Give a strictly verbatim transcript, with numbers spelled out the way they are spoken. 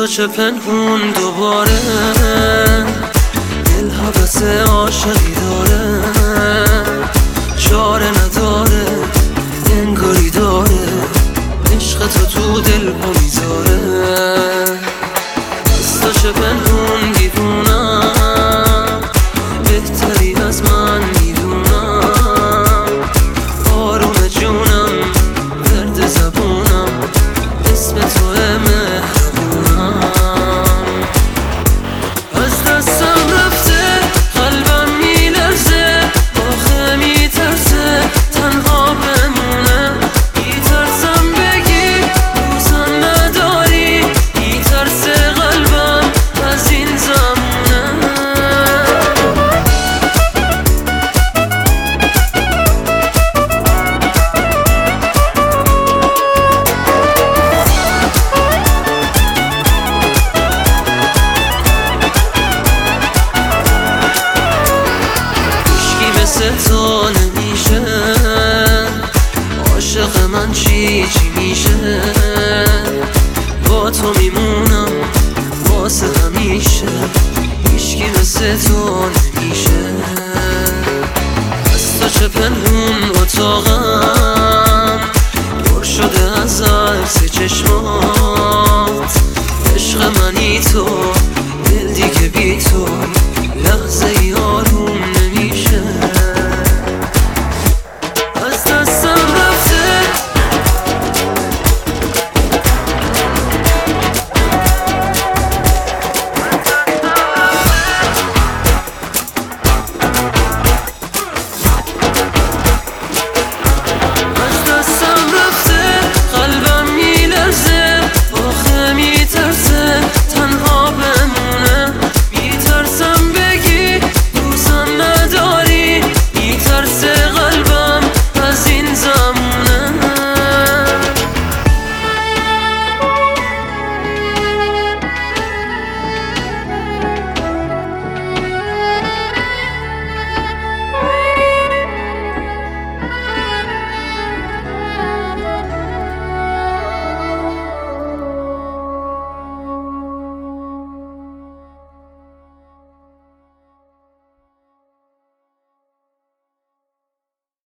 تو چه پنهون دوباره دل حوث عاشقی داره، چاره نداره انگاری داره، عشق تو تو دل پا میذاره. از تو چه پنهون دیوونم، بهتری از من میدونم، آروم جونم ورد زبونم، اسم توه مهربونم. از دستم رفته قلبم میلرزه، آخه میترسه تنها بمونه، میترسم بگی دوستم نداری، میترسه قلبم از این زمونه. مثل تو نمیشه، عاشق من چی چی میشه، با تو میمونم واسه همیشه، هیچکی مثل تو نمیشه. از تو چه پنهون اتاقم پر شده از عکس چشمات، عشق منی تو دل دیگه بی تو لحظه ای آروم